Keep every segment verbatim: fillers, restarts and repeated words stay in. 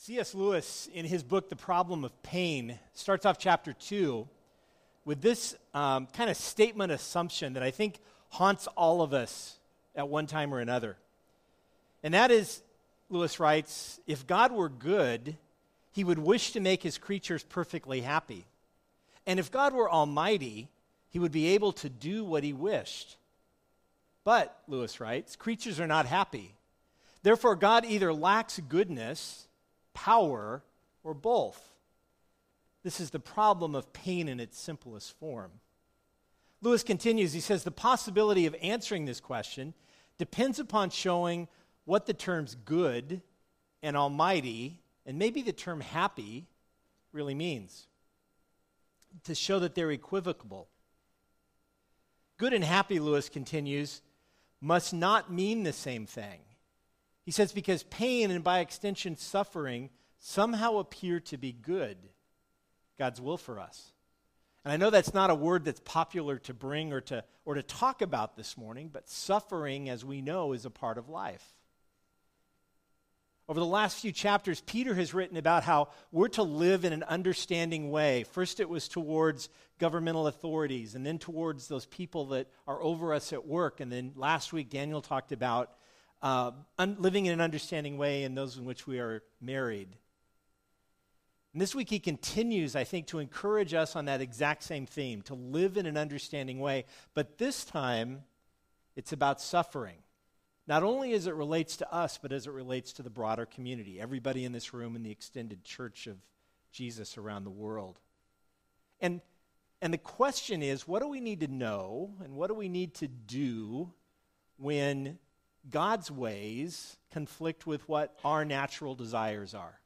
C S Lewis, in his book, The Problem of Pain, starts off chapter two with this um, kind of statement assumption that I think haunts all of us at one time or another. And that is, Lewis writes, if God were good, he would wish to make his creatures perfectly happy. And if God were almighty, he would be able to do what he wished. But, Lewis writes, creatures are not happy. Therefore, God either lacks goodness, power, or both. This is the problem of pain in its simplest form. Lewis continues, he says, the possibility of answering this question depends upon showing what the terms good and almighty, and maybe the term happy, really means. To show that they're equivocal. Good and happy, Lewis continues, must not mean the same thing. He says, because pain and by extension suffering somehow appear to be good, God's will for us. And I know that's not a word that's popular to bring or to, or to talk about this morning, but suffering, as we know, is a part of life. Over the last few chapters, Peter has written about how we're to live in an understanding way. First it was towards governmental authorities, and then towards those people that are over us at work. And then last week, Daniel talked about Uh, un- living in an understanding way in those in which we are married. And this week he continues, I think, to encourage us on that exact same theme, to live in an understanding way. But this time, it's about suffering. Not only as it relates to us, but as it relates to the broader community, everybody in this room and the extended church of Jesus around the world. And, and the question is, what do we need to know and what do we need to do when God's ways conflict with what our natural desires are?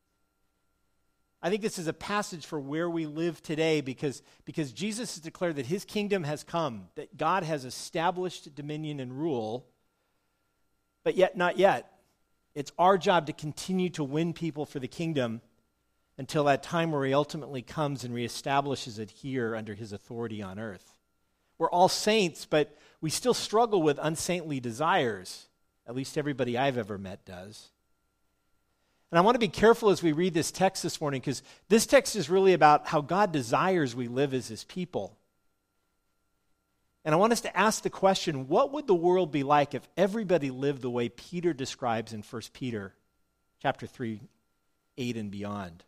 I think this is a passage for where we live today because, because Jesus has declared that his kingdom has come, that God has established dominion and rule, but yet not yet. It's our job to continue to win people for the kingdom until that time where he ultimately comes and reestablishes it here under his authority on earth. We're all saints, but we still struggle with unsaintly desires. At least everybody I've ever met does. And I want to be careful as we read this text this morning because this text is really about how God desires we live as his people. And I want us to ask the question, what would the world be like if everybody lived the way Peter describes in First Peter chapter three, eight and beyond?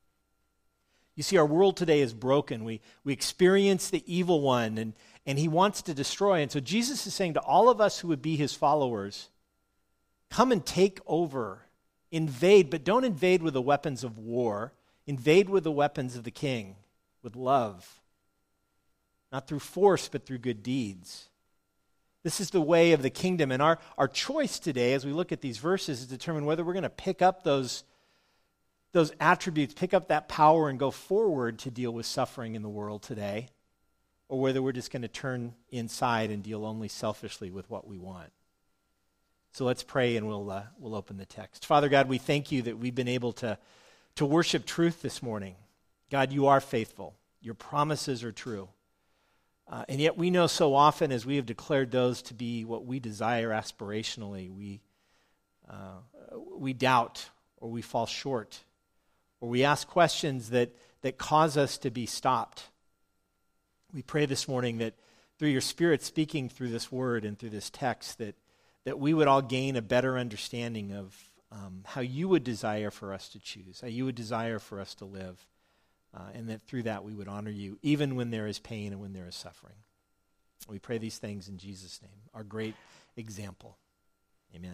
You see, our world today is broken. We, we experience the evil one, and, and he wants to destroy. And so Jesus is saying to all of us who would be his followers, come and take over, invade, but don't invade with the weapons of war. Invade with the weapons of the king, with love. Not through force, but through good deeds. This is the way of the kingdom. And our, our choice today, as we look at these verses, is to determine whether we're going to pick up those those attributes, pick up that power and go forward to deal with suffering in the world today, or whether we're just going to turn inside and deal only selfishly with what we want. So let's pray and we'll uh, we'll open the text. Father God, we thank you that we've been able to, to worship truth this morning. God, you are faithful. Your promises are true. Uh, and yet we know so often as we have declared those to be what we desire aspirationally, we uh, we doubt or we fall short. Or we ask questions that, that cause us to be stopped. We pray this morning that through your Spirit speaking through this word and through this text, that, that we would all gain a better understanding of um, how you would desire for us to choose, how you would desire for us to live, uh, and that through that we would honor you, even when there is pain and when there is suffering. We pray these things in Jesus' name, our great example. Amen.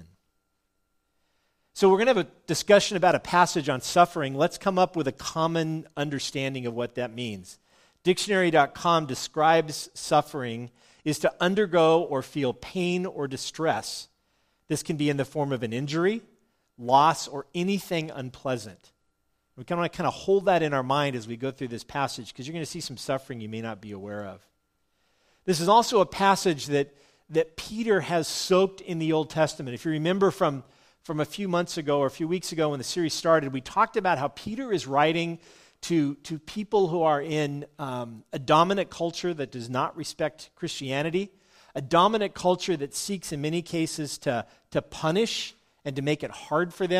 So we're going to have a discussion about a passage on suffering. Let's come up with a common understanding of what that means. Dictionary dot com describes suffering is to undergo or feel pain or distress. This can be in the form of an injury, loss, or anything unpleasant. We kind of want to kind of hold that in our mind as we go through this passage because you're going to see some suffering you may not be aware of. This is also a passage that, that Peter has soaked in the Old Testament. If you remember from From a few months ago or a few weeks ago when the series started, we talked about how Peter is writing to, to people who are in um, a dominant culture that does not respect Christianity, a dominant culture that seeks in many cases to, to punish and to make it hard for them,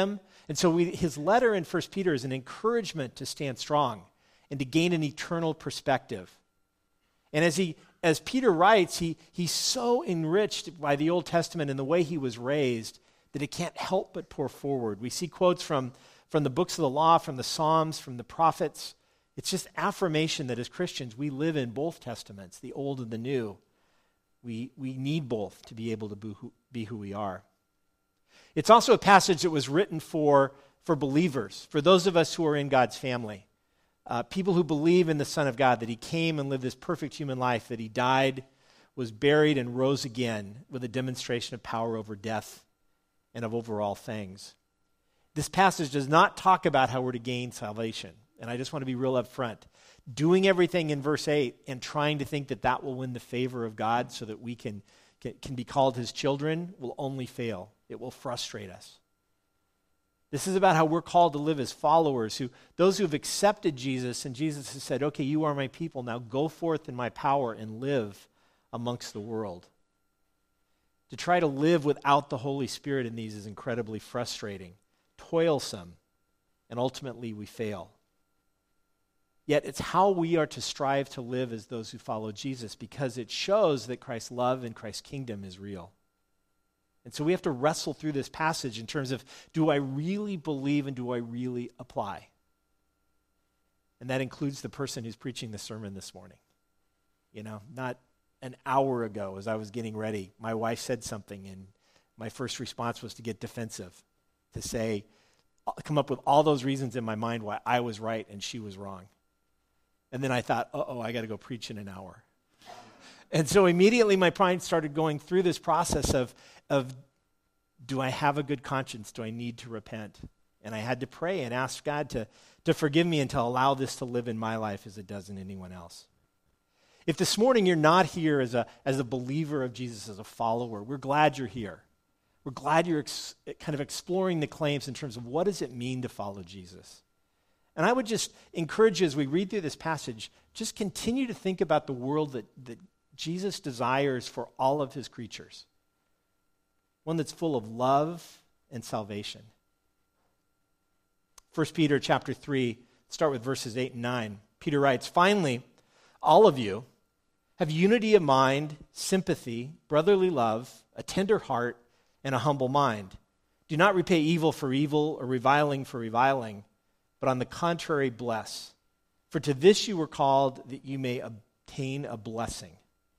And so we, his letter in First Peter is an encouragement to stand strong and to gain an eternal perspective. And as he, as Peter writes, he, he's so enriched by the Old Testament and the way he was raised that it can't help but pour forward. We see quotes from, from the books of the law, from the Psalms, from the prophets. It's just affirmation that as Christians, we live in both testaments, the old and the new. We, we need both to be able to be who, be who we are. It's also a passage that was written for, for believers, for those of us who are in God's family. Uh, people who believe in the Son of God, that he came and lived this perfect human life, that he died, was buried, and rose again with a demonstration of power over death and of over all things. This passage does not talk about how we're to gain salvation. And I just want to be real upfront. Doing everything in verse eight and trying to think that that will win the favor of God so that we can, can, can be called his children will only fail. It will frustrate us. This is about how we're called to live as followers, who those who have accepted Jesus, and Jesus has said, okay, you are my people, now go forth in my power and live amongst the world. To try to live without the Holy Spirit in these is incredibly frustrating, toilsome, and ultimately we fail. Yet it's how we are to strive to live as those who follow Jesus, because it shows that Christ's love and Christ's kingdom is real. And so we have to wrestle through this passage in terms of, do I really believe and do I really apply? And that includes the person who's preaching the sermon this morning. You know, not an hour ago as I was getting ready, my wife said something and my first response was to get defensive, to say, come up with all those reasons in my mind why I was right and she was wrong. And then I thought, uh-oh, I got to go preach in an hour. And so immediately my mind started going through this process of, of do I have a good conscience? Do I need to repent? And I had to pray and ask God to, to forgive me and to allow this to live in my life as it does in anyone else. If this morning you're not here as a, as a believer of Jesus, as a follower, we're glad you're here. We're glad you're ex- kind of exploring the claims in terms of what does it mean to follow Jesus. And I would just encourage you as we read through this passage, just continue to think about the world that, that Jesus desires for all of his creatures. One that's full of love and salvation. First Peter chapter three, start with verses eight and nine. Peter writes, finally, all of you have unity of mind, sympathy, brotherly love, a tender heart, and a humble mind. Do not repay evil for evil or reviling for reviling, but on the contrary, bless. For to this you were called, that you may obtain a blessing.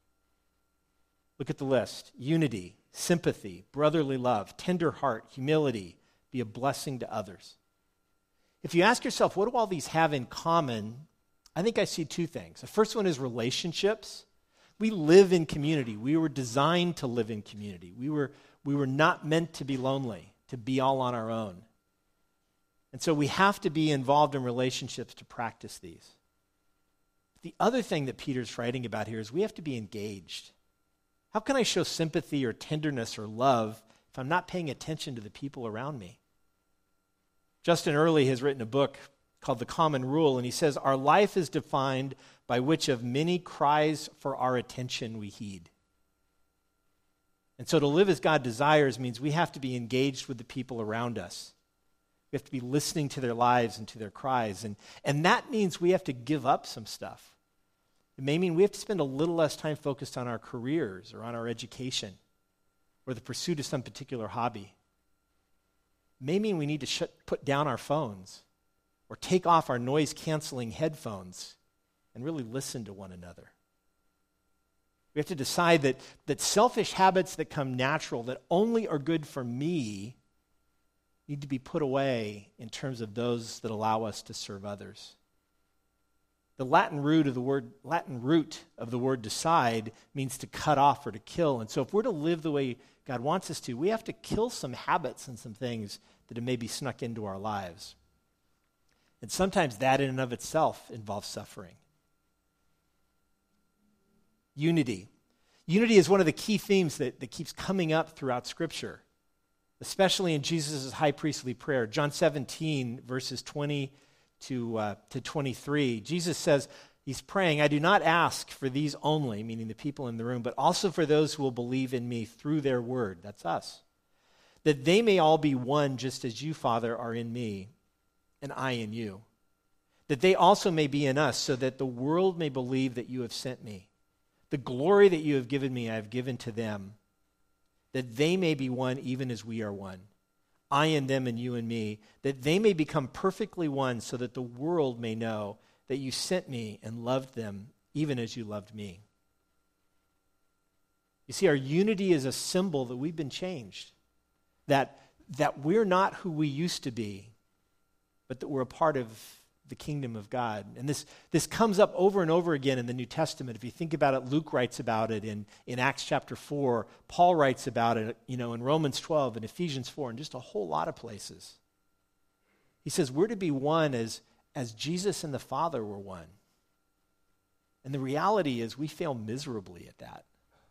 Look at the list. Unity, sympathy, brotherly love, tender heart, humility, be a blessing to others. If you ask yourself, what do all these have in common? I think I see two things. The first one is relationships. We live in community. We were designed to live in community. We were, we were not meant to be lonely, to be all on our own. And so we have to be involved in relationships to practice these. The other thing that Peter's writing about here is we have to be engaged. How can I show sympathy or tenderness or love if I'm not paying attention to the people around me? Justin Earley has written a book called The Common Rule, and he says, our life is defined by which of many cries for our attention we heed. And so to live as God desires means we have to be engaged with the people around us. We have to be listening to their lives and to their cries. And, and that means we have to give up some stuff. It may mean we have to spend a little less time focused on our careers or on our education or the pursuit of some particular hobby. It may mean we need to shut, put down our phones or take off our noise-canceling headphones and really listen to one another. We have to decide that, that selfish habits that come natural, that only are good for me, need to be put away in terms of those that allow us to serve others. The Latin root of the word Latin root of the word decide means to cut off or to kill. And so if we're to live the way God wants us to, we have to kill some habits and some things that have maybe snuck into our lives. And sometimes that in and of itself involves suffering. Unity. Unity is one of the key themes that, that keeps coming up throughout Scripture, especially in Jesus' high priestly prayer. John seventeen, verses twenty to, uh, to twenty-three, Jesus says, he's praying, I do not ask for these only, meaning the people in the room, but also for those who will believe in me through their word. That's us. that they may all be one just as you, Father, are in me, and I in you. That they also may be in us, so that the world may believe that you have sent me. The glory that you have given me, I have given to them, that they may be one even as we are one. I in them and you in me, that they may become perfectly one, so that the world may know that you sent me and loved them even as you loved me. You see, our unity is a symbol that we've been changed, that, that we're not who we used to be, but that we're a part of the kingdom of God. And this, this comes up over and over again in the New Testament. If you think about it, Luke writes about it in, in Acts chapter four. Paul writes about it, you know, in Romans twelve and Ephesians four, and just a whole lot of places. He says we're to be one as, as Jesus and the Father were one. And the reality is we fail miserably at that.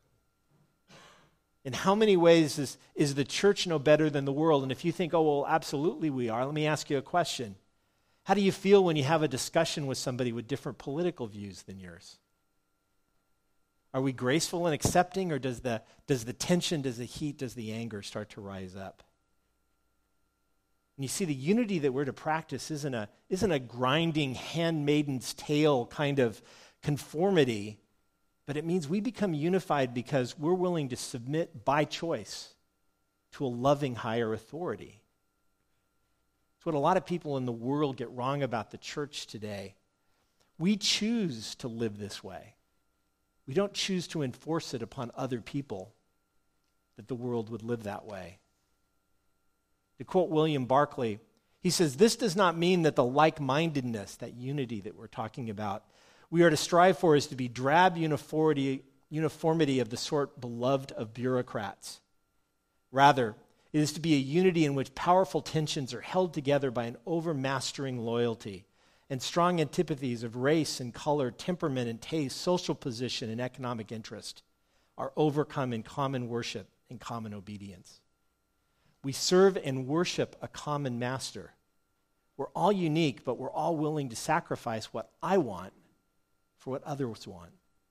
In how many ways is, is the church no better than the world? And if you think, oh, well, absolutely we are, let me ask you a question. How do you feel when you have a discussion with somebody with different political views than yours? Are we graceful and accepting, or does the, does the tension, does the heat, does the anger start to rise up? And you see, the unity that we're to practice isn't a, isn't a grinding handmaiden's tale kind of conformity, but it means we become unified because we're willing to submit by choice to a loving higher authority. It's what a lot of people in the world get wrong about the church today. We choose to live this way. We don't choose to enforce it upon other people that the world would live that way. To quote William Barclay, he says, this does not mean that the like-mindedness, that unity that we're talking about, we are to strive for is to be drab uniformity, uniformity of the sort beloved of bureaucrats. Rather, it is to be a unity in which powerful tensions are held together by an overmastering loyalty, and strong antipathies of race and color, temperament and taste, social position and economic interest are overcome in common worship and common obedience. We serve and worship a common master. We're all unique, but we're all willing to sacrifice what I want for what others want.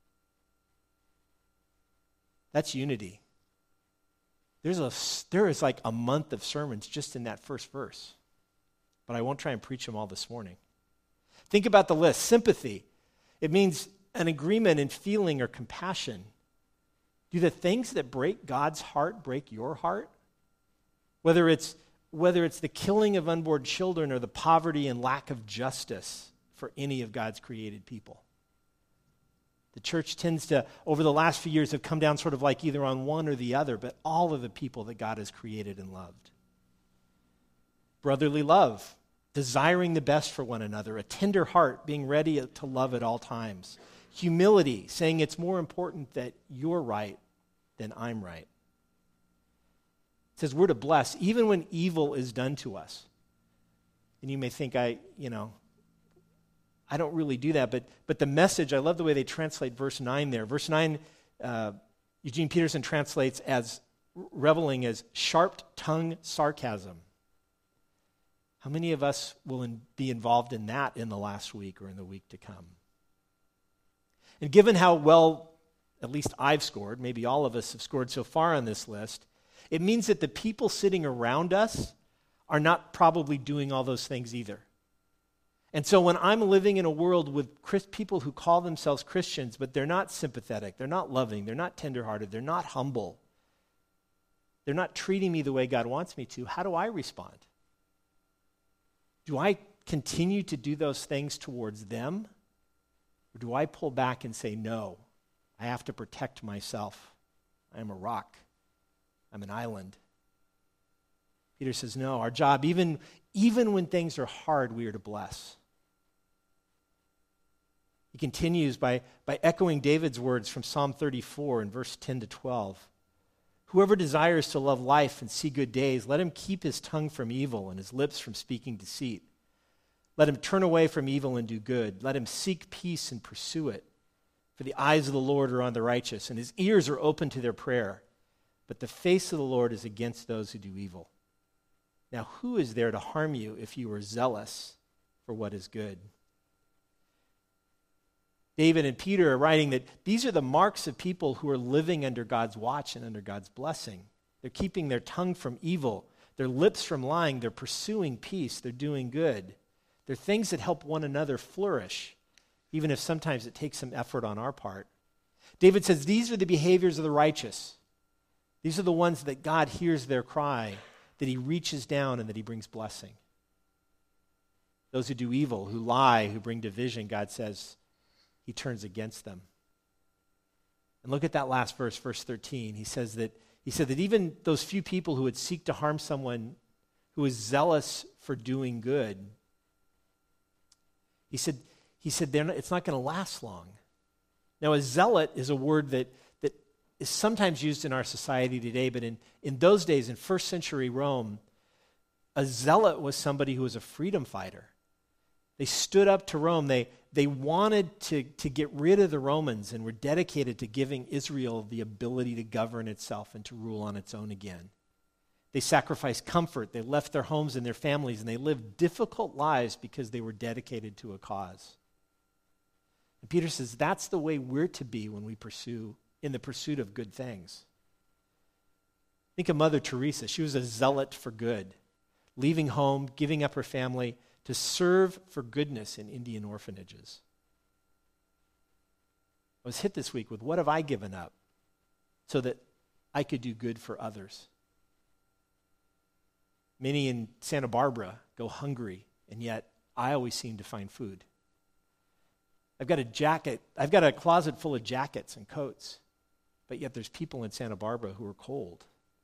That's unity. There's a, there is like a month of sermons just in that first verse, but I won't try and preach them all this morning. Think about the list. Sympathy. It means an agreement in feeling or compassion. Do the things that break God's heart break your heart? Whether it's, whether it's the killing of unborn children or the poverty and lack of justice for any of God's created people. The church tends to, over the last few years, have come down sort of like either on one or the other, but all of the people that God has created and loved. Brotherly love, desiring the best for one another, a tender heart, being ready to love at all times. Humility, saying it's more important that you're right than I'm right. It says we're to bless even when evil is done to us. And you may think, I, you know, I don't really do that, but but the message, I love the way they translate verse nine there. Verse nine, uh, Eugene Peterson translates as reveling as sharp-tongued sarcasm. How many of us will in, be involved in that in the last week or in the week to come? And given how well, at least I've scored, maybe all of us have scored so far on this list, it means that the people sitting around us are not probably doing all those things either. And so when I'm living in a world with Christ, people who call themselves Christians, but they're not sympathetic, they're not loving, they're not tenderhearted, they're not humble, they're not treating me the way God wants me to, how do I respond? Do I continue to do those things towards them? Or do I pull back and say, no, I have to protect myself. I am a rock. I'm an island. Peter says, no, our job, even, even when things are hard, we are to bless. He continues by, by echoing David's words from Psalm thirty-four in verse ten to twelve. Whoever desires to love life and see good days, let him keep his tongue from evil and his lips from speaking deceit. Let him turn away from evil and do good. Let him seek peace and pursue it. For the eyes of the Lord are on the righteous, and his ears are open to their prayer. But the face of the Lord is against those who do evil. Now, who is there to harm you if you are zealous for what is good? David and Peter are writing that these are the marks of people who are living under God's watch and under God's blessing. They're keeping their tongue from evil, their lips from lying. They're pursuing peace. They're doing good. They're things that help one another flourish, even if sometimes it takes some effort on our part. David says these are the behaviors of the righteous. These are the ones that God hears their cry, that he reaches down and that he brings blessing. Those who do evil, who lie, who bring division, God says he turns against them. And look at that last verse, verse thirteen. He says that he said that even those few people who would seek to harm someone who is zealous for doing good, he said, he said they're not, it's not going to last long. Now, a zealot is a word that, that is sometimes used in our society today, but in, in those days, in first century Rome, a zealot was somebody who was a freedom fighter. They stood up to Rome. They, they wanted to, to get rid of the Romans and were dedicated to giving Israel the ability to govern itself and to rule on its own again. They sacrificed comfort. They left their homes and their families, and they lived difficult lives because they were dedicated to a cause. And Peter says that's the way we're to be when we pursue, in the pursuit of good things. Think of Mother Teresa. She was a zealot for good, leaving home, giving up her family to serve for goodness in Indian orphanages. I was hit this week with, what have I given up so that I could do good for others? Many in Santa Barbara go hungry, and yet I always seem to find food. I've got a jacket, I've got a closet full of jackets and coats, but yet there's people in Santa Barbara who are cold.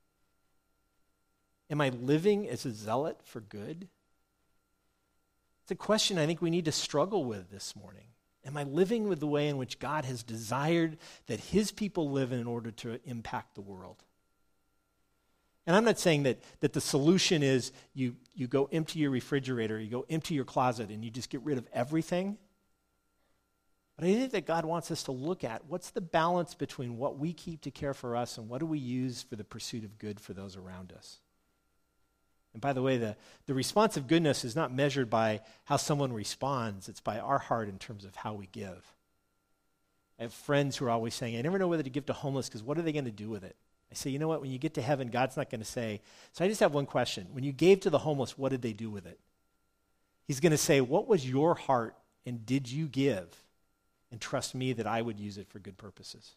Am I living as a zealot for good? It's a question I think we need to struggle with this morning. Am I living with the way in which God has desired that his people live in order to impact the world? And I'm not saying that, that the solution is you, you go empty your refrigerator, you go empty your closet, and you just get rid of everything. But I think that God wants us to look at what's the balance between what we keep to care for us and what do we use for the pursuit of good for those around us. And by the way, the, the response of goodness is not measured by how someone responds. It's by our heart in terms of how we give. I have friends who are always saying, I never know whether to give to homeless because what are they going to do with it? I say, you know what? When you get to heaven, God's not going to say. So I just have one question. When you gave to the homeless, what did they do with it? He's going to say, what was your heart and did you give? And trust me that I would use it for good purposes.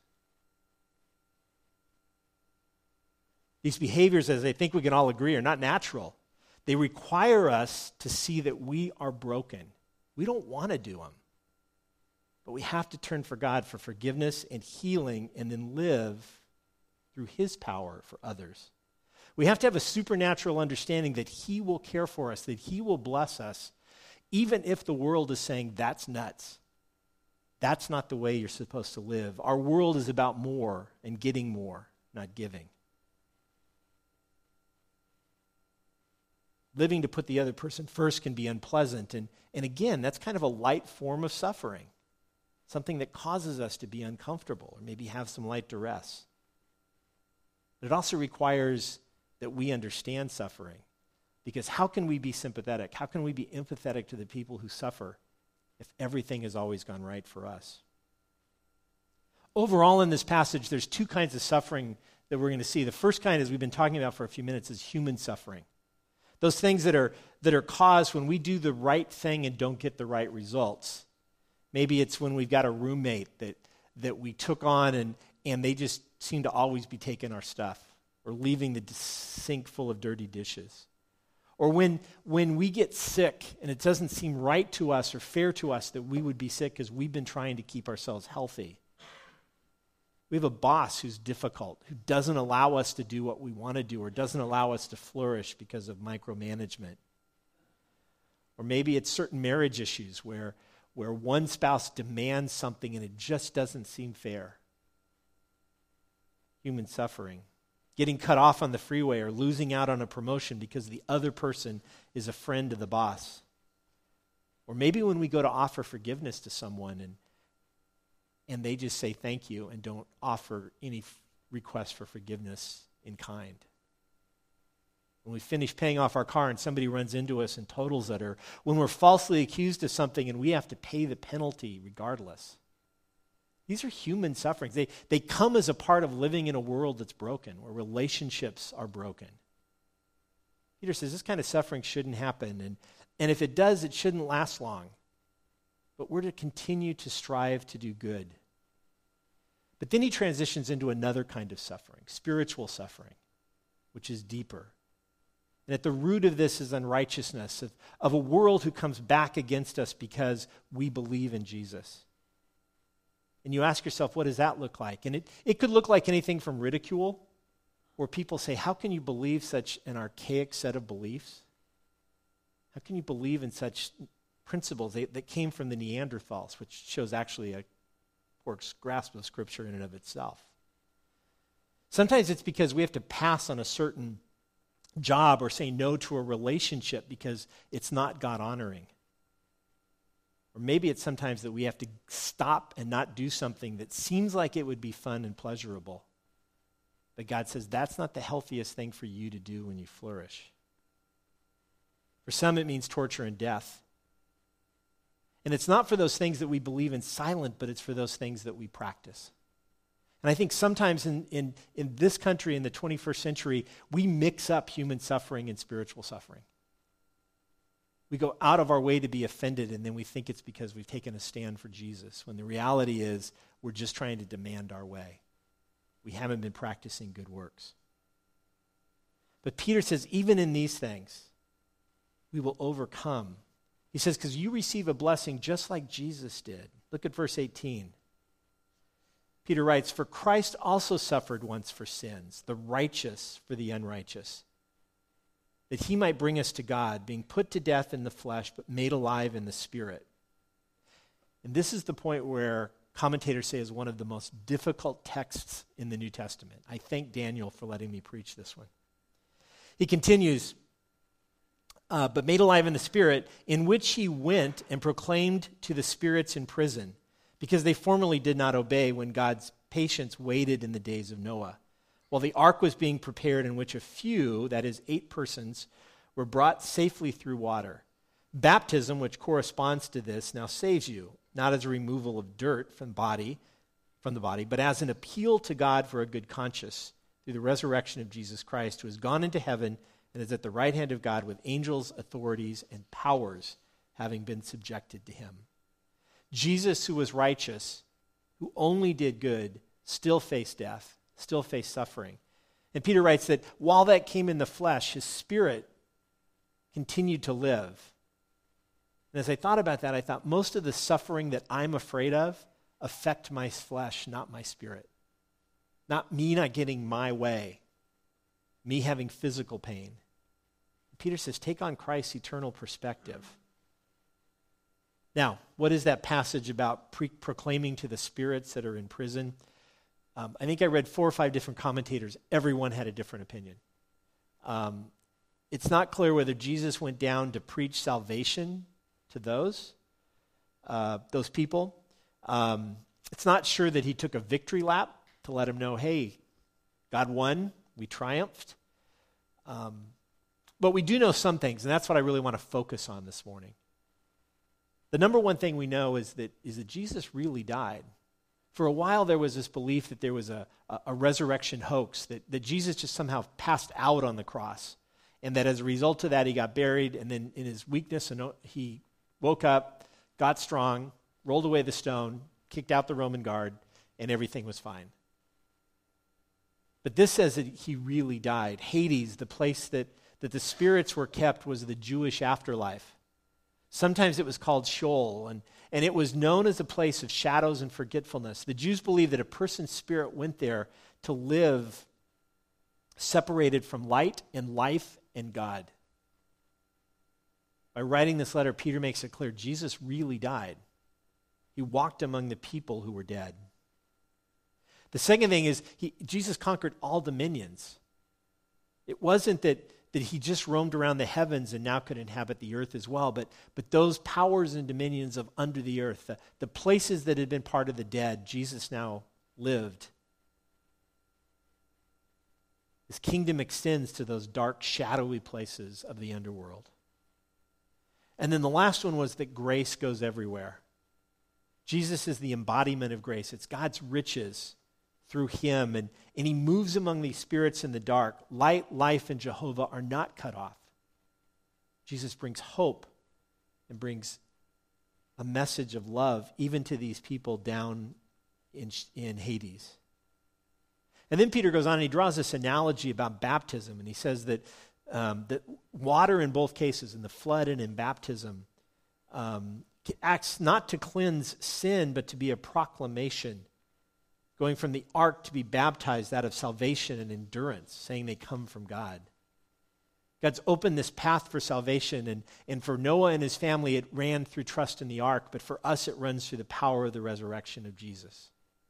These behaviors, as I think we can all agree, are not natural. They require us to see that we are broken. We don't want to do them. But we have to turn for God for forgiveness and healing and then live through his power for others. We have to have a supernatural understanding that he will care for us, that he will bless us, even if the world is saying, that's nuts. That's not the way you're supposed to live. Our world is about more and getting more, not giving. Living to put the other person first can be unpleasant. And, and again, that's kind of a light form of suffering, something that causes us to be uncomfortable or maybe have some light duress. But it also requires that we understand suffering, because how can we be sympathetic? How can we be empathetic to the people who suffer if everything has always gone right for us? Overall in this passage, there's two kinds of suffering that we're going to see. The first kind, as we've been talking about for a few minutes, is human suffering. Those things that are that are caused when we do the right thing and don't get the right results. Maybe it's when we've got a roommate that, that we took on and, and they just seem to always be taking our stuff or leaving the sink full of dirty dishes. Or when, when we get sick and it doesn't seem right to us or fair to us that we would be sick because we've been trying to keep ourselves healthy. We have a boss who's difficult, who doesn't allow us to do what we want to do or doesn't allow us to flourish because of micromanagement. Or maybe it's certain marriage issues where, where one spouse demands something and it just doesn't seem fair. Human suffering. Getting cut off on the freeway or losing out on a promotion because the other person is a friend to the boss. Or maybe when we go to offer forgiveness to someone and and they just say thank you and don't offer any f- request for forgiveness in kind. When we finish paying off our car and somebody runs into us and totals it, or when we're falsely accused of something and we have to pay the penalty regardless. These are human sufferings. They, they come as a part of living in a world that's broken, where relationships are broken. Peter says this kind of suffering shouldn't happen, and, and if it does, it shouldn't last long. But we're to continue to strive to do good. But then he transitions into another kind of suffering, spiritual suffering, which is deeper. And at the root of this is unrighteousness, of, of a world who comes back against us because we believe in Jesus. And you ask yourself, what does that look like? And it, it could look like anything from ridicule, where people say, how can you believe such an archaic set of beliefs? How can you believe in such principles that, that came from the Neanderthals, which shows actually a poor grasp of Scripture in and of itself? Sometimes it's because we have to pass on a certain job or say no to a relationship because it's not God-honoring. Or maybe it's sometimes that we have to stop and not do something that seems like it would be fun and pleasurable. But God says that's not the healthiest thing for you to do when you flourish. For some, it means torture and death. And it's not for those things that we believe in silent, but it's for those things that we practice. And I think sometimes in, in, in this country, in the twenty-first century, we mix up human suffering and spiritual suffering. We go out of our way to be offended, and then we think it's because we've taken a stand for Jesus, when the reality is we're just trying to demand our way. We haven't been practicing good works. But Peter says, even in these things, we will overcome. He says, because you receive a blessing just like Jesus did. Look at verse eighteen. Peter writes, for Christ also suffered once for sins, the righteous for the unrighteous, that he might bring us to God, being put to death in the flesh, but made alive in the spirit. And this is the point where commentators say is one of the most difficult texts in the New Testament. I thank Daniel for letting me preach this one. He continues, uh, but made alive in the spirit, in which he went and proclaimed to the spirits in prison, because they formerly did not obey when God's patience waited in the days of Noah, while the ark was being prepared, in which a few, that is eight persons, were brought safely through water. Baptism, which corresponds to this, now saves you, not as a removal of dirt from body, from the body, but as an appeal to God for a good conscience through the resurrection of Jesus Christ, who has gone into heaven and is at the right hand of God with angels, authorities, and powers having been subjected to him. Jesus, who was righteous, who only did good, still faced death, still faced suffering. And Peter writes that while that came in the flesh, his spirit continued to live. And as I thought about that, I thought most of the suffering that I'm afraid of affect my flesh, not my spirit. Not me not getting my way, me having physical pain. Peter says, take on Christ's eternal perspective. Now, what is that passage about pre- proclaiming to the spirits that are in prison? Um, I think I read four or five different commentators. Everyone had a different opinion. Um, it's not clear whether Jesus went down to preach salvation to those, uh, those people. Um, it's not sure that he took a victory lap to let them know, hey, God won, we triumphed. Um, but we do know some things, and that's what I really want to focus on this morning. The number one thing we know is that is that Jesus really died. For a while, there was this belief that there was a, a, a resurrection hoax, that, that Jesus just somehow passed out on the cross, and that as a result of that, he got buried, and then in his weakness, he woke up, got strong, rolled away the stone, kicked out the Roman guard, and everything was fine. But this says that he really died. Hades, the place that, that the spirits were kept, was the Jewish afterlife. Sometimes it was called Sheol, and, and it was known as a place of shadows and forgetfulness. The Jews believed that a person's spirit went there to live separated from light and life and God. By writing this letter, Peter makes it clear Jesus really died. He walked among the people who were dead. The second thing is he, Jesus conquered all dominions. It wasn't that that he just roamed around the heavens and now could inhabit the earth as well, but, but those powers and dominions of under the earth, the, the places that had been part of the dead, Jesus now lived. His kingdom extends to those dark, shadowy places of the underworld. And then the last one was that grace goes everywhere. Jesus is the embodiment of grace. It's God's riches through him, and, and he moves among these spirits in the dark. Light, life, and Jehovah are not cut off. Jesus brings hope and brings a message of love even to these people down in, in Hades. And then Peter goes on and he draws this analogy about baptism, and he says that, um, that water in both cases, in the flood and in baptism, um, acts not to cleanse sin, but to be a proclamation, going from the ark to be baptized out of salvation and endurance, saying they come from God. God's opened this path for salvation, and, and for Noah and his family, it ran through trust in the ark, but for us, it runs through the power of the resurrection of Jesus.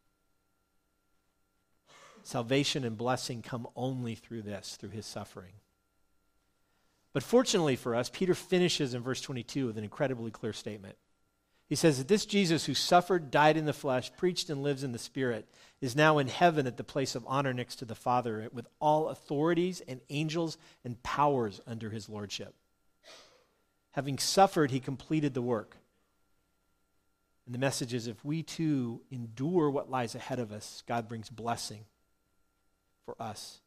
Salvation and blessing come only through this, through his suffering. But fortunately for us, Peter finishes in verse twenty-two with an incredibly clear statement. He says that this Jesus who suffered, died in the flesh, preached and lives in the Spirit, is now in heaven at the place of honor next to the Father, with all authorities and angels and powers under his lordship. Having suffered, he completed the work. And the message is, if we too endure what lies ahead of us, God brings blessing for us.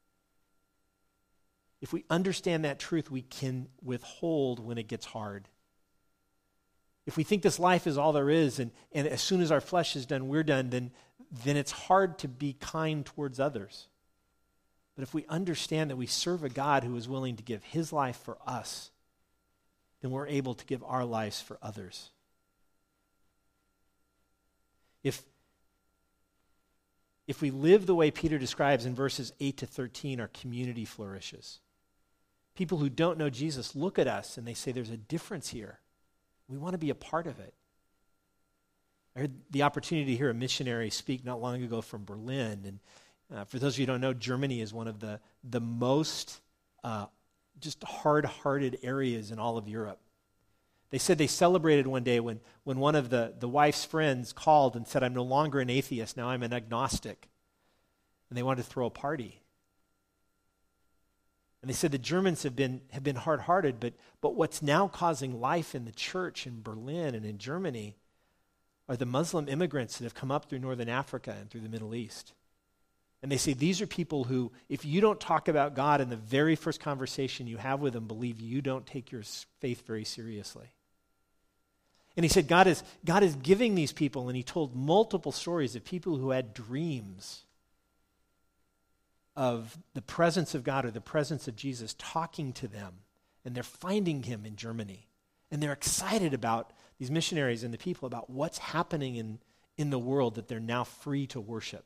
If we understand that truth, we can withhold when it gets hard. If we think this life is all there is, and, and as soon as our flesh is done, we're done, then, then it's hard to be kind towards others. But if we understand that we serve a God who is willing to give his life for us, then we're able to give our lives for others. If, if we live the way Peter describes in verses eight to thirteen, our community flourishes. People who don't know Jesus look at us and they say, there's a difference here. We want to be a part of it. I had the opportunity to hear a missionary speak not long ago from Berlin. And uh, for those of you who don't know, Germany is one of the, the most uh, just hard-hearted areas in all of Europe. They said they celebrated one day when, when one of the, the wife's friends called and said, I'm no longer an atheist, now I'm an agnostic. And they wanted to throw a party. And they said the Germans have been have been hard-hearted, but, but what's now causing life in the church in Berlin and in Germany are the Muslim immigrants that have come up through Northern Africa and through the Middle East. And they say these are people who, if you don't talk about God in the very first conversation you have with them, believe you don't take your faith very seriously. And he said God is, God is giving these people, and he told multiple stories of people who had dreams of the presence of God or the presence of Jesus talking to them, and they're finding him in Germany. And they're excited about these missionaries and the people about what's happening in, in the world, that they're now free to worship.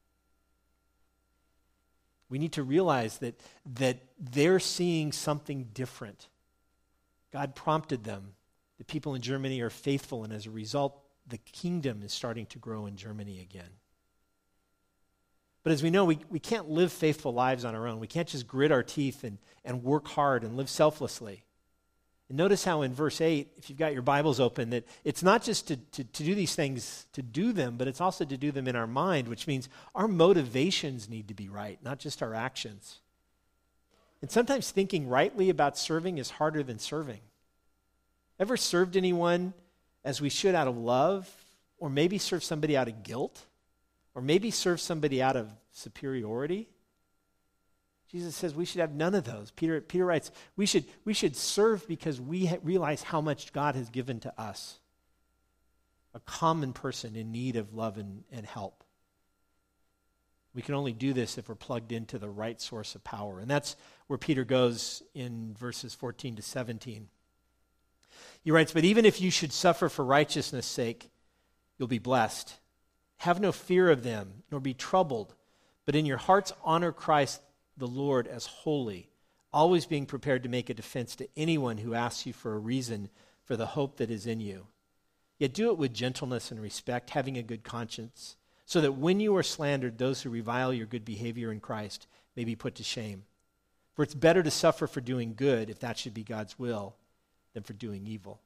We need to realize that, that they're seeing something different. God prompted them. The people in Germany are faithful, and as a result, the kingdom is starting to grow in Germany again. But as we know, we, we can't live faithful lives on our own. We can't just grit our teeth and, and work hard and live selflessly. And notice how in verse eight, if you've got your Bibles open, that it's not just to, to, to do these things to do them, but it's also to do them in our mind, which means our motivations need to be right, not just our actions. And sometimes thinking rightly about serving is harder than serving. Ever served anyone as we should out of love, or maybe serve somebody out of guilt? Or maybe serve somebody out of superiority? Jesus says we should have none of those. Peter, Peter writes, we should, we should serve because we ha- realize how much God has given to us. A common person in need of love and, and help. We can only do this if we're plugged into the right source of power. And that's where Peter goes in verses fourteen to seventeen. He writes, but even if you should suffer for righteousness' sake, you'll be blessed. Have no fear of them, nor be troubled, but in your hearts honor Christ the Lord as holy, always being prepared to make a defense to anyone who asks you for a reason for the hope that is in you. Yet do it with gentleness and respect, having a good conscience, so that when you are slandered, those who revile your good behavior in Christ may be put to shame. For it's better to suffer for doing good, if that should be God's will, than for doing evil.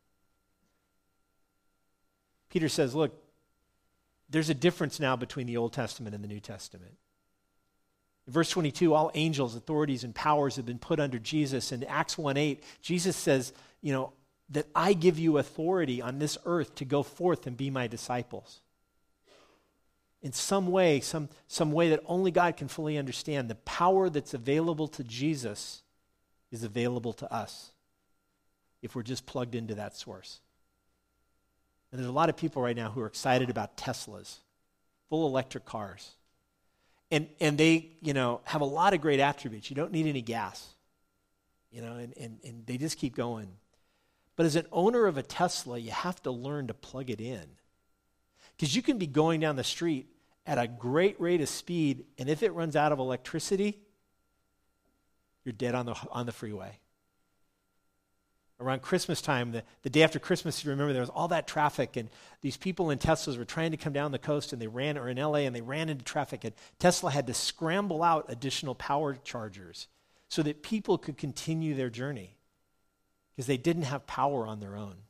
Peter says, look, there's a difference now between the Old Testament and the New Testament. In verse twenty-two, all angels, authorities, and powers have been put under Jesus. In Acts one eight, Jesus says, you know, that I give you authority on this earth to go forth and be my disciples. In some way, some, some way that only God can fully understand, the power that's available to Jesus is available to us if we're just plugged into that source. And there's a lot of people right now who are excited about Teslas, full electric cars. And and they, you know, have a lot of great attributes. You don't need any gas. You know, and, and, and they just keep going. But as an owner of a Tesla, you have to learn to plug it in. Because you can be going down the street at a great rate of speed, and if it runs out of electricity, you're dead on the on the freeway. Around Christmas time, the, the day after Christmas, you remember there was all that traffic, and these people in Teslas were trying to come down the coast, and they ran, or in L A, and they ran into traffic, and Tesla had to scramble out additional power chargers so that people could continue their journey because they didn't have power on their own.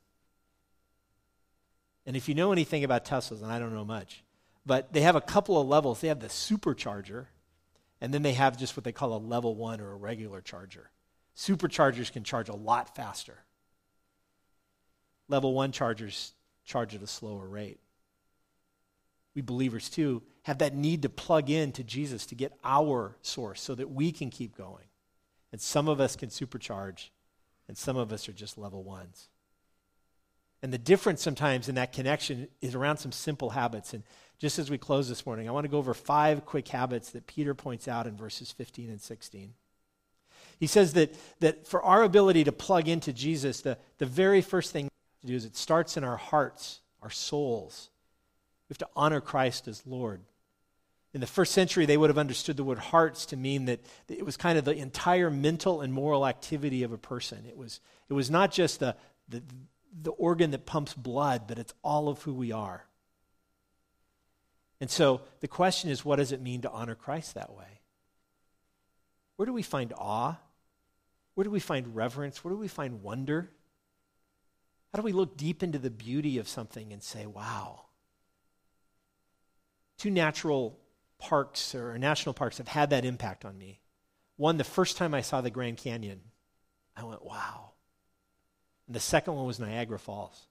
And if you know anything about Teslas, and I don't know much, but they have a couple of levels. They have the supercharger, and then they have just what they call a level one or a regular charger. Superchargers can charge a lot faster. Level one chargers charge at a slower rate. We believers, too, have that need to plug in to Jesus to get our source so that we can keep going. And some of us can supercharge, and some of us are just level ones. And the difference sometimes in that connection is around some simple habits. And just as we close this morning, I want to go over five quick habits that Peter points out in verses fifteen and sixteen. He says that, that for our ability to plug into Jesus, the, the very first thing to do is it starts in our hearts, our souls. We have to honor Christ as Lord. In the first century, they would have understood the word hearts to mean that it was kind of the entire mental and moral activity of a person. It was, it was not just the, the, the organ that pumps blood, but it's all of who we are. And so the question is, what does it mean to honor Christ that way? Where do we find awe? Where do we find reverence? Where do we find wonder? How do we look deep into the beauty of something and say, wow? Two natural parks or national parks have had that impact on me. One, the first time I saw the Grand Canyon, I went, wow. And the second one was Niagara Falls.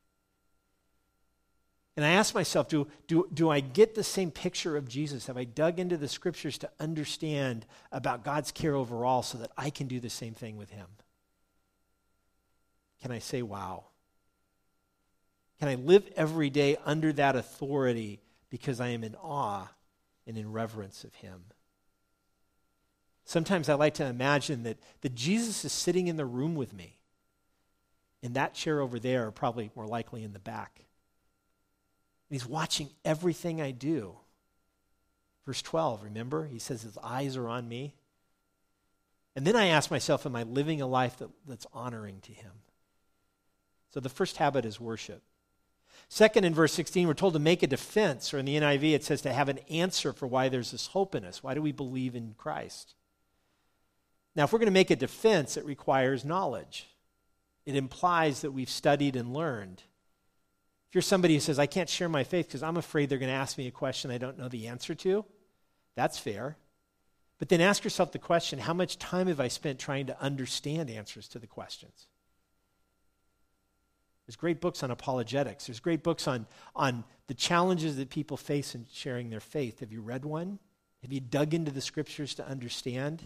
And I asked myself, do, do, do I get the same picture of Jesus? Have I dug into the scriptures to understand about God's care overall so that I can do the same thing with him? Can I say, wow? Can I live every day under that authority because I am in awe and in reverence of him? Sometimes I like to imagine that, that Jesus is sitting in the room with me. In that chair over there, or probably more likely in the back. He's watching everything I do. Verse twelve, remember? He says his eyes are on me. And then I ask myself, am I living a life that, that's honoring to him? So the first habit is worship. Second, in verse sixteen, we're told to make a defense, or in the N I V it says to have an answer for why there's this hope in us. Why do we believe in Christ? Now, if we're going to make a defense, it requires knowledge. It implies that we've studied and learned. If you're somebody who says, I can't share my faith because I'm afraid they're going to ask me a question I don't know the answer to, that's fair. But then ask yourself the question, how much time have I spent trying to understand answers to the questions? There's great books on apologetics. There's great books on, on the challenges that people face in sharing their faith. Have you read one? Have you dug into the scriptures to understand?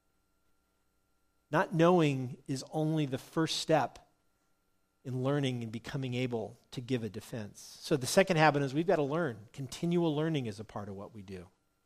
Not knowing is only the first step in learning and becoming able to give a defense. So the second habit is we've got to learn. Continual learning is a part of what we do.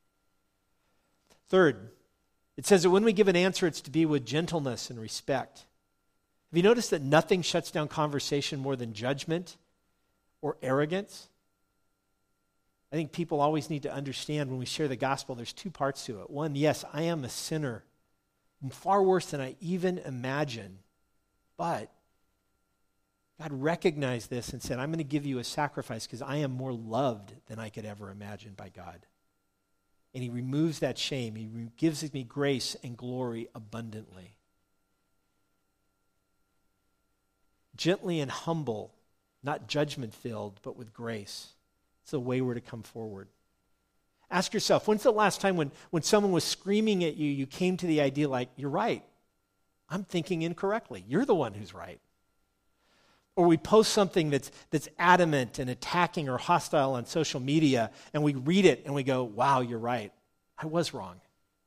Third, it says that when we give an answer, it's to be with gentleness and respect. Have you noticed that nothing shuts down conversation more than judgment or arrogance? I think people always need to understand when we share the gospel, there's two parts to it. One, yes, I am a sinner. I'm far worse than I even imagine. But God recognized this and said, I'm going to give you a sacrifice because I am more loved than I could ever imagine by God. And he removes that shame. He re- gives me grace and glory abundantly. Gently and humble, not judgment-filled, but with grace. It's the way we're to come forward. Ask yourself, when's the last time when, when someone was screaming at you, you came to the idea like, you're right. I'm thinking incorrectly. You're the one who's right. Or we post something that's, that's adamant and attacking or hostile on social media, and we read it and we go, wow, you're right. I was wrong.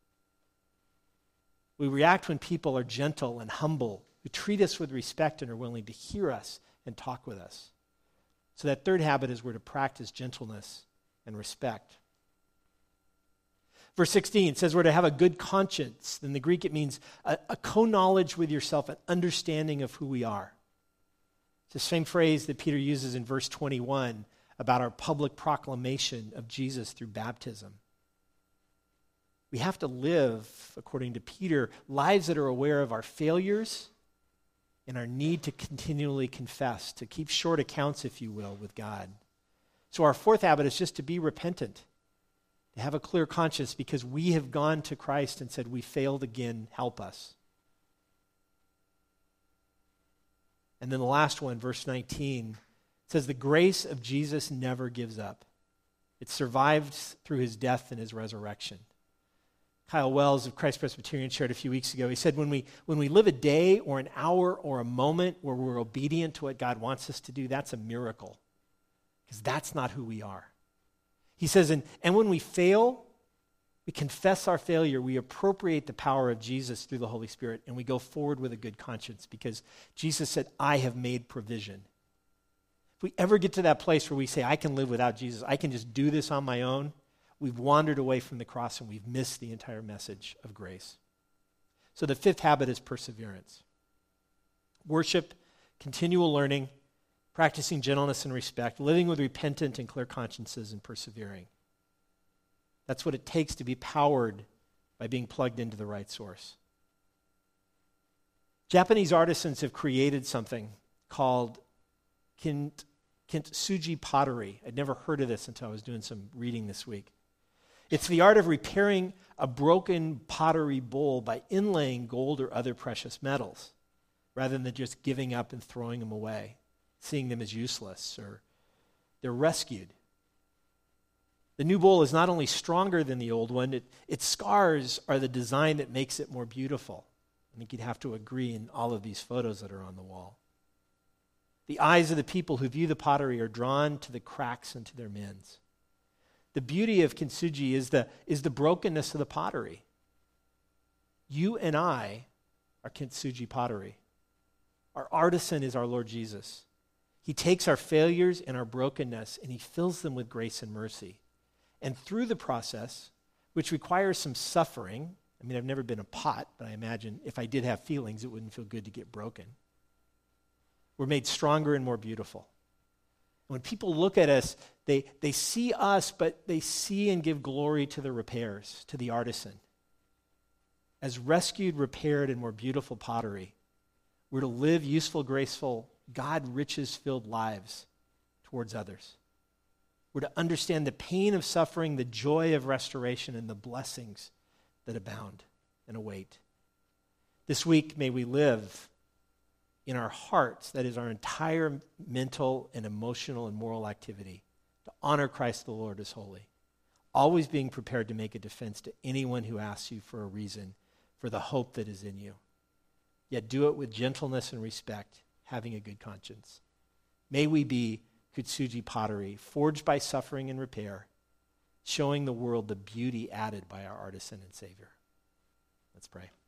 We react when people are gentle and humble, who treat us with respect and are willing to hear us and talk with us. So that third habit is we're to practice gentleness and respect. Verse sixteen says we're to have a good conscience. In the Greek, it means a, a co-knowledge with yourself, an understanding of who we are. It's the same phrase that Peter uses in verse twenty-one about our public proclamation of Jesus through baptism. We have to live, according to Peter, lives that are aware of our failures and our need to continually confess, to keep short accounts, if you will, with God. So our fourth habit is just to be repentant, to have a clear conscience because we have gone to Christ and said, we failed again, help us. And then the last one, verse nineteen, says the grace of Jesus never gives up. It survived through his death and his resurrection. Kyle Wells of Christ Presbyterian shared a few weeks ago. He said, when we, when we live a day or an hour or a moment where we're obedient to what God wants us to do, that's a miracle. Because that's not who we are. He says, and, and when we fail, we confess our failure, we appropriate the power of Jesus through the Holy Spirit, and we go forward with a good conscience because Jesus said, I have made provision. If we ever get to that place where we say, I can live without Jesus, I can just do this on my own, we've wandered away from the cross and we've missed the entire message of grace. So the fifth habit is perseverance. Worship, continual learning, practicing gentleness and respect, living with repentant and clear consciences, and persevering. That's what it takes to be powered by being plugged into the right source. Japanese artisans have created something called kint, kintsugi pottery. I'd never heard of this until I was doing some reading this week. It's the art of repairing a broken pottery bowl by inlaying gold or other precious metals, rather than just giving up and throwing them away, seeing them as useless, or they're rescued. The new bowl is not only stronger than the old one, it, its scars are the design that makes it more beautiful. I think you'd have to agree in all of these photos that are on the wall. The eyes of the people who view the pottery are drawn to the cracks and to their mends. The beauty of kintsugi is the, is the brokenness of the pottery. You and I are kintsugi pottery. Our artisan is our Lord Jesus. He takes our failures and our brokenness and he fills them with grace and mercy. And through the process, which requires some suffering, I mean, I've never been a pot, but I imagine if I did have feelings, it wouldn't feel good to get broken. We're made stronger and more beautiful. When people look at us, they, they see us, but they see and give glory to the repairs, to the artisan. As rescued, repaired, and more beautiful pottery, we're to live useful, graceful, God riches-filled lives towards others. We're to understand the pain of suffering, the joy of restoration, and the blessings that abound and await. This week, may we live in our hearts, that is our entire mental and emotional and moral activity, to honor Christ the Lord as holy, always being prepared to make a defense to anyone who asks you for a reason for the hope that is in you. Yet do it with gentleness and respect, having a good conscience. May we be kintsugi pottery, forged by suffering and repair, showing the world the beauty added by our artisan and Savior. Let's pray.